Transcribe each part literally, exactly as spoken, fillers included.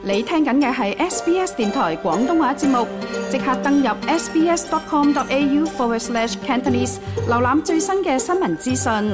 你聽緊嘅係 S B S 電台廣東話節目，即刻登入 sbs.com.au forward slash Cantonese， 瀏覽最新嘅新聞資訊。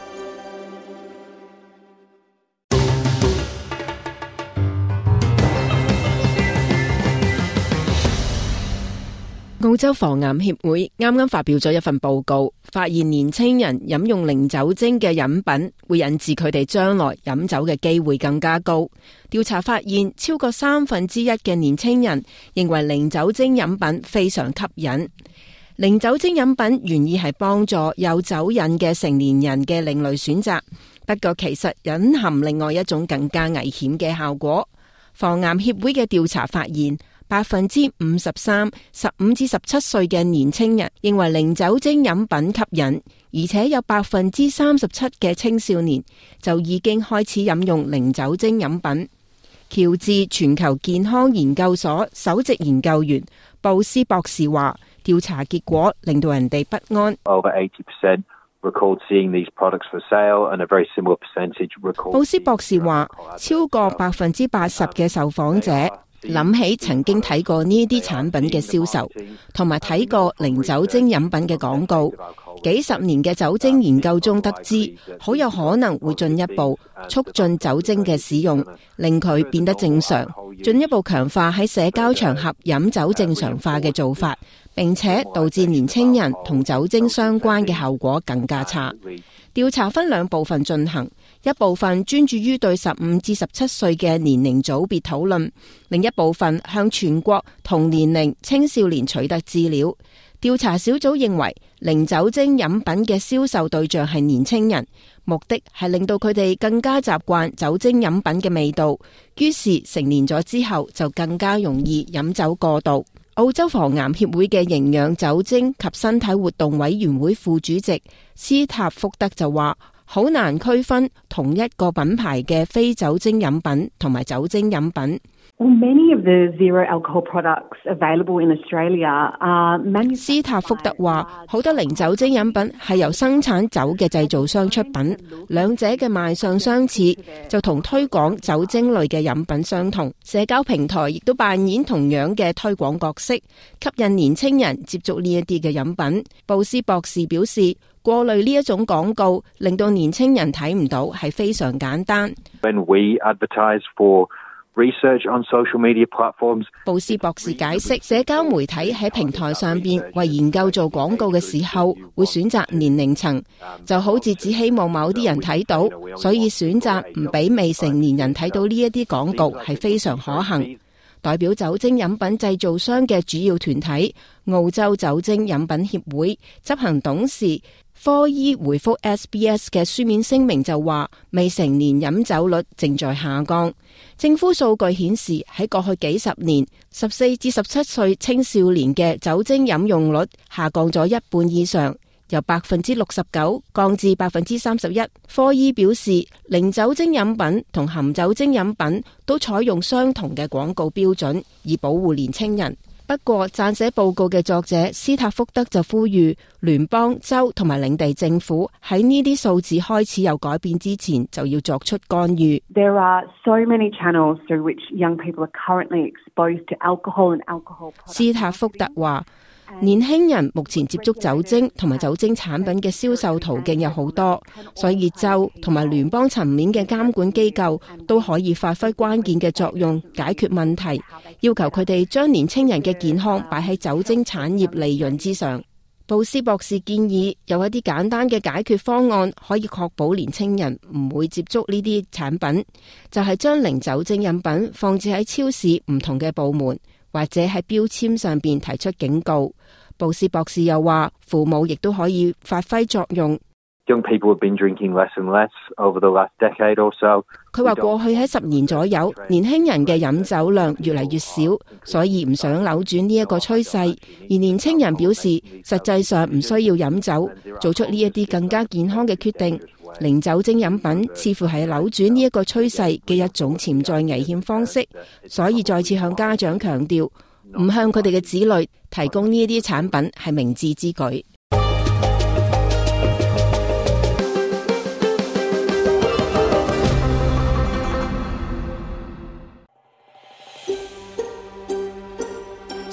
澳洲防癌協會啱啱發表咗一份報告，發現年輕人飲用零酒精嘅飲品會引致佢哋將來飲酒嘅機會更加高。調查發現，超過三分之一嘅年輕人認為零酒精飲品非常吸引。零酒精飲品原意係幫助有酒癮嘅成年人嘅另類選擇，不過其實隱含另外一種更加危險嘅效果。防癌協會嘅調查發現，百分之五十三，十五至十七歲嘅年青人認為零酒精飲品吸引，而且有百分之三十七嘅青少年就已經開始飲用零酒精飲品。喬治全球健康研究所首席研究員布斯博士話，調查結果令到人哋不安。 Over eighty percent recalled seeing these products for sale, and a very similar percentage recalled. 布斯博士話，超過百分之八十嘅受訪者諗起曾經睇過呢啲產品嘅銷售，同埋睇過零酒精飲品嘅廣告。幾十年嘅酒精研究中得知，好有可能會進一步促進酒精嘅使用，令佢變得正常，進一步強化喺社交場合飲酒正常化嘅做法，並且導致年輕人同酒精相關嘅後果更加差。調查分兩部分進行，一部分專注於對十五至十七歲嘅年齡組別討論，另一部分向全國同年齡青少年取得資料。調查小組認為，零酒精飲品嘅銷售對象係年輕人，目的係令到佢哋更加習慣酒精飲品嘅味道，於是成年咗之後就更加容易飲酒過度。澳洲防癌協會嘅營養、酒精及身體活動委員會副主席斯塔福德就話，好難區分同一個品牌嘅非酒精飲品同埋酒精飲品。 Well, many of the zero alcohol products available in Australia are manufactured. 斯塔福德話，好多零酒精飲品係由生產酒嘅製造商出品，兩者嘅賣相相似，就同推廣酒精類嘅飲品相同。社交平台亦都扮演同樣嘅推廣角色，吸引年青人接觸呢一啲嘅飲品。布斯博士表示，過濾呢一種廣告令到年青人睇唔到係非常簡單。 When we advertise for research on social media platforms. 布斯博士解釋，社交媒體喺平台上邊為研究做廣告嘅時候，會選擇年齡層，就好似只希望某啲人睇到，所以選擇唔俾未成年人睇到呢一啲廣告係非常可行。代表酒精飲品製造商嘅主要團體澳洲酒精飲品協會執行董事科伊回覆 S B S 嘅書面聲明就話，未成年飲酒率正在下降。政府數據顯示，喺過去幾十年，十四至十七歲青少年嘅酒精飲用率下降咗一半以上，由百分之六十九降至百分之三十一。科伊表示，零酒精飲品同含酒精飲品都採用相同嘅廣告標準，以保護年輕人。不過，撰寫報告嘅作者斯塔福德就呼籲聯邦、州同埋領地政府喺呢啲數字開始有改變之前，就要作出干預。 There are so many channels through which young people are currently exposed to alcohol and alcohol products. 斯塔福德話，年輕人目前接觸酒精同埋酒精產品嘅銷售途徑有好多，所以州同埋聯邦層面嘅監管機構都可以發揮關鍵嘅作用，解決問題，要求佢哋將年輕人嘅健康擺喺酒精產業利潤之上。布斯博士建議有一啲簡單嘅解決方案，可以確保年輕人唔會接觸呢啲產品，就係將零酒精飲品放置喺超市唔同嘅部門，或者喺標籤上邊提出警告。布斯博士又話，父母亦都可以發揮作用。 Young people have been drinking less and less over the last decade or so. 佢話過去喺十年左右，年輕人嘅飲酒量越嚟越少，所以唔想扭轉呢一個趨勢。而年輕人表示，實際上唔需要飲酒，做出呢一啲更加健康嘅決定。零酒精飲品似乎係扭轉呢一個趨勢嘅一種潛在危險方式，所以再次向家長強調，唔向佢哋嘅子女提供呢一啲產品係明智之舉。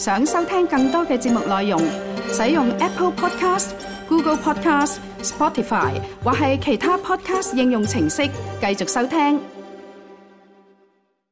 想收聽更多嘅節目內容，使用 Apple Podcast、Google Podcast、Spotify 或係其他 Podcast 應用程式繼續收聽。